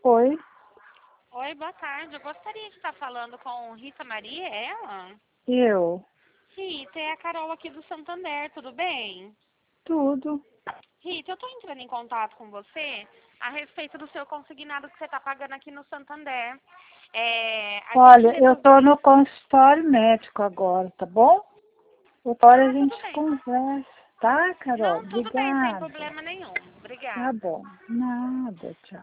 Oi, Oi, boa tarde. Eu gostaria de estar falando com Rita Maria, é ela? eu, Rita, é a Carol aqui do Santander, tudo bem? tudo. Rita, eu estou entrando em contato com você a respeito do seu consignado que você está pagando aqui no Santander. A gente Olha, eu tô no consultório médico agora, tá bom? Outra hora a Ah, tudo gente bem. conversa, tá, Carol? Não, tudo bem, sem Obrigada. problema nenhum. Tá Obrigada. bom. Nada, tchau.